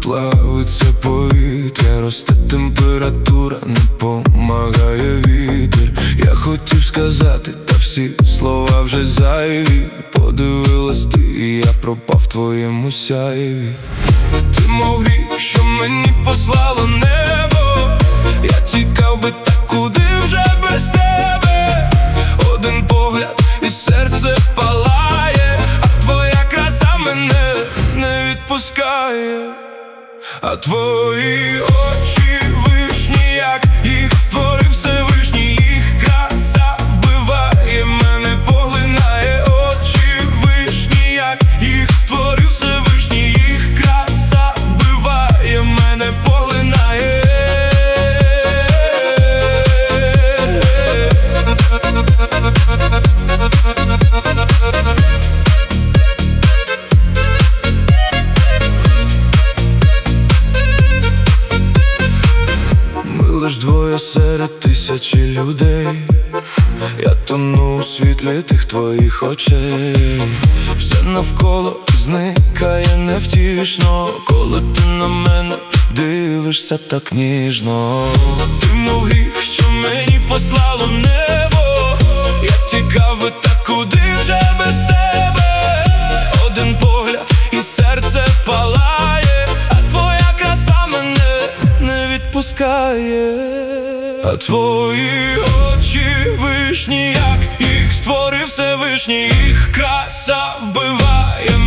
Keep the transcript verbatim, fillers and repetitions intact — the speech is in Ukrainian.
плавиться повітря, росте температура, не помагає вітер. Я хотів сказати, та всі слова вже зайві. Подивилась ти, і я пропав в твоєму сяйві. Ти мов гріх, що мені послало небо. Я тікав би, так куди вже без тебе. Один погляд і серце палає, а твоя краса мене не відпускає. А твої очі вишні, як їх створив Всевишній, їх краса вбиває, мене поглинає. Очі вишні, як їх створив Всевишній, їх краса вбиває, мене поглинає. Лиш двоє серед тисячі людей. Я тону у світлі тих твоїх очей. Все навколо зникає невтішно, коли ти на мене дивишся так ніжно. Ти мов гріх, що мені послало небо. Я тікав би, так куди вже без тебе. Один погляд і серце палає, а твоя краса мене не відпускає. А твої очі вишні, як їх створив Всевишній, їх краса вбиває.